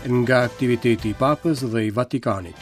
nga aktiviteti I Papës dhe I Vatikanit.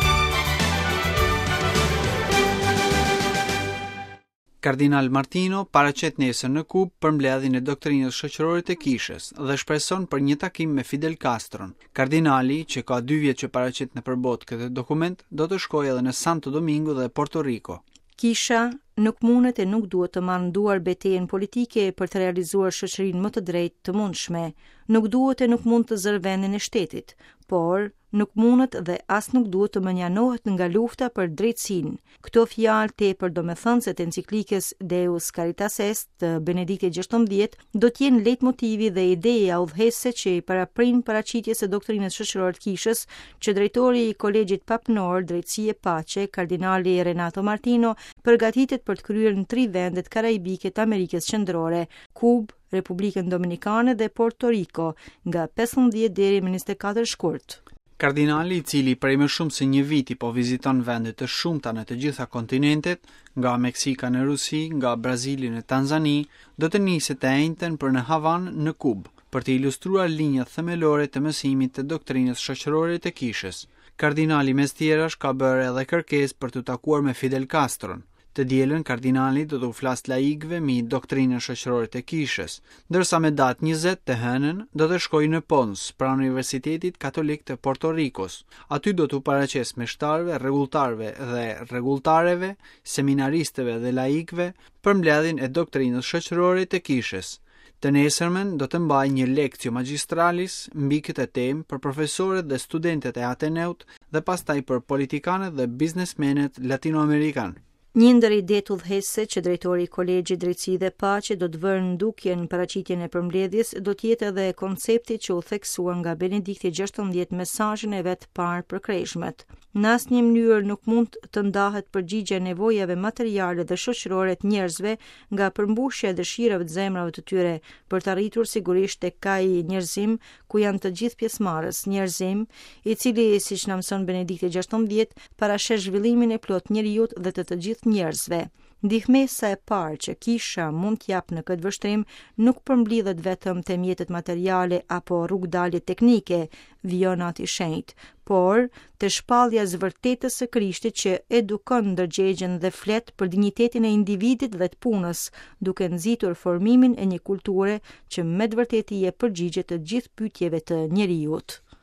Kardinal Martino paraqet nesër në Kub për mbledhjen e doktrinës shoqërore të Kishës dhe shpreson për një takim me Fidel Castron. Kardinali, që ka 2 vjet që paraqet në përbot këtë dokument, do të shkojë edhe në Santo Domingo dhe Porto Rico. Kisha nuk mundet e nuk duhet të marrë nduar betejën politike për të realizuar shoqërinë më të drejtë të mundshme. Nuk duhet e nuk mund të zërë vendin e shtetit, por nuk mundet dhe as nuk duhet të menjanohet nga lufta për drejtësinë. Këto fjalë tepër domethënëse të enciklikës Deus Caritas Est të Benediktit XVI do të jenë lejtmotivi dhe ideja udhëhesëse që I paraprin paraqitjes së doktrinës shoqërore të Kishës, që drejtori I Kolegjit Papnor Drejtësi e Paqe, kardinali Renato Martino, përgatitet për të kryer në 3 vendet karaibike të Amerikës Qendrore: Kubë, Republikën Dominikane dhe Porto Rico, nga 15 deri në 24 shkurt. Kardinali, I cili prej më shumë se një viti po viziton vende të shumta në të gjitha kontinentet, nga Meksika në Rusi, nga Brazili në Tanzani, do të niset e njëjtën për në Havanë në Kubë, për të ilustruar linjat themelore të mësimit të doktrinës shoqërore të Kishës. Kardinali mes tjerash ka bërë edhe kërkesë për të takuar me Fidel Castron. Të dielën kardinali do të u flas laikëve mbi doktrinën shoqërore të Kishës, ndërsa me datë 20 të hënën do të shkojë në Pons, pranë Universitetit Katolik të Porto Ricos. Aty do të u paraqes meshtarëve, rregulltarëve dhe rregulltareve, seminaristëve dhe laikëve për mbledhjen e doktrinës shoqërore të Kishës. Të nesërmen do të mbajë një lectio magistralis mbi këtë temë për profesorët dhe studentët e Ateneut dhe pastaj për politikanët dhe biznesmenët latinoamerikan. Një ndër idetë udhëhesëse që drejtori I Kolegjit Drejtësi dhe Paqe do të vërë në dukje në paraqitjen e përmbledhjes do të jetë edhe koncepti që u theksuar nga Benedikti XVI mesazhin e vet parë për krejshmet. Në asnjë mënyrë nuk mund të ndahet përgjigje nevojave materiale dhe shoqërore të njerëzve nga përmbushja e dëshirave të zemrave të tyre për të arritur sigurisht tek ai njerëzim ku janë të gjithë pjesëmarrës, njerëzim I cili, siç na mëson Benedikti XVI, parashesh zhvillimin e plot njerëzit dhe të gjithë njerëzve. Ndihmesa e parë që Kisha mund t'jap në këtë vështrim nuk përmblidhet vetëm te mjetet materiale apo rrugdalje teknike, vionat I shenjtë, por te shpallja e vërtetës së Krishtit që edukon, ndërgjegjen dhe flet për dinjitetin e individit dhe të punës, duke nxitur formimin e një kulture që me të vërtetë I jep përgjigje të gjithë pyetjeve të njerëzit.